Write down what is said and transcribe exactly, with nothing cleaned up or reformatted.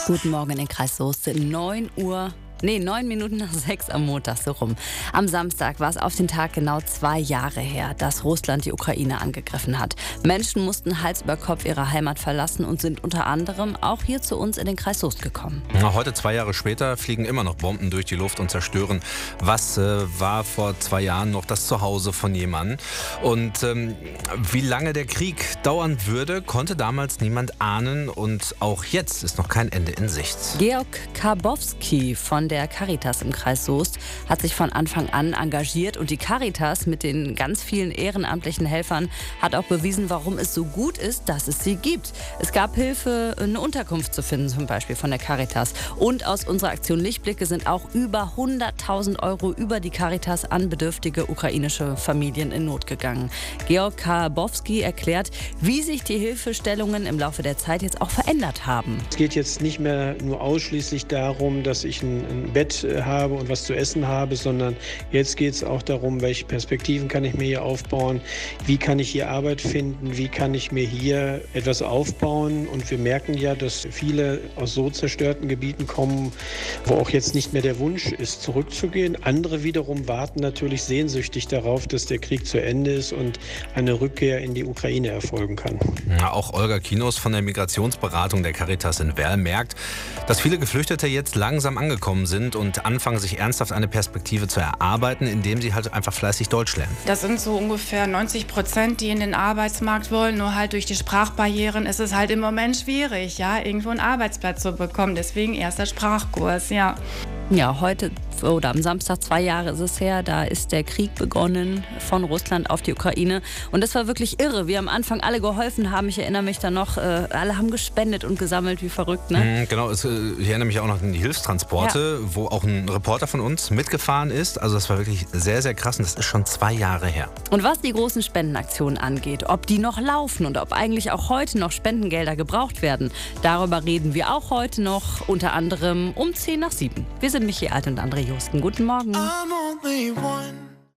Guten Morgen in den Kreis Soest. neun Uhr. Nee, neun Minuten nach sechs am Montag, so rum. Am Samstag war es auf den Tag genau zwei Jahre her, dass Russland die Ukraine angegriffen hat. Menschen mussten Hals über Kopf ihre Heimat verlassen und sind unter anderem auch hier zu uns in den Kreis Soest gekommen. Heute, zwei Jahre später, fliegen immer noch Bomben durch die Luft und zerstören. Was äh, war vor zwei Jahren noch das Zuhause von jemandem? Und ähm, wie lange der Krieg dauern würde, konnte damals niemand ahnen. Und auch jetzt ist noch kein Ende in Sicht. Georg Karbowski von der Caritas im Kreis Soest hat sich von Anfang an engagiert und die Caritas mit den ganz vielen ehrenamtlichen Helfern hat auch bewiesen, warum es so gut ist, dass es sie gibt. Es gab Hilfe, eine Unterkunft zu finden, zum Beispiel von der Caritas. Und aus unserer Aktion Lichtblicke sind auch über hunderttausend Euro über die Caritas an bedürftige ukrainische Familien in Not gegangen. Georg Karbowski erklärt, wie sich die Hilfestellungen im Laufe der Zeit jetzt auch verändert haben. Es geht jetzt nicht mehr nur ausschließlich darum, dass ich ein, ein Bett habe und was zu essen habe, sondern jetzt geht es auch darum, welche Perspektiven kann ich mir hier aufbauen, wie kann ich hier Arbeit finden, wie kann ich mir hier etwas aufbauen. Und wir merken ja, dass viele aus so zerstörten Gebieten kommen, wo auch jetzt nicht mehr der Wunsch ist, zurückzugehen. Andere wiederum warten natürlich sehnsüchtig darauf, dass der Krieg zu Ende ist und eine Rückkehr in die Ukraine erfolgen kann. Ja, auch Olga Kinos von der Migrationsberatung der Caritas in Werl merkt, dass viele Geflüchtete jetzt langsam angekommen sind und anfangen, sich ernsthaft eine Perspektive zu erarbeiten, indem sie halt einfach fleißig Deutsch lernen. Das sind so ungefähr neunzig Prozent, die in den Arbeitsmarkt wollen. Nur halt durch die Sprachbarrieren ist es halt im Moment schwierig, ja, irgendwo einen Arbeitsplatz zu bekommen. Deswegen erster Sprachkurs, ja. Ja, heute oder am Samstag, zwei Jahre ist es her, da ist der Krieg begonnen von Russland auf die Ukraine. Und das war wirklich irre, wie am Anfang alle geholfen haben. Ich erinnere mich da noch, äh, alle haben gespendet und gesammelt, wie verrückt, ne? Mhm, genau, es, äh, ich erinnere mich auch noch an die Hilfstransporte, ja, wo auch ein Reporter von uns mitgefahren ist. Also das war wirklich sehr, sehr krass und das ist schon zwei Jahre her. Und was die großen Spendenaktionen angeht, ob die noch laufen und ob eigentlich auch heute noch Spendengelder gebraucht werden, darüber reden wir auch heute noch, unter anderem um zehn nach sieben. Wir sind Michi Alt und André Justen. Guten Morgen. I'm only one.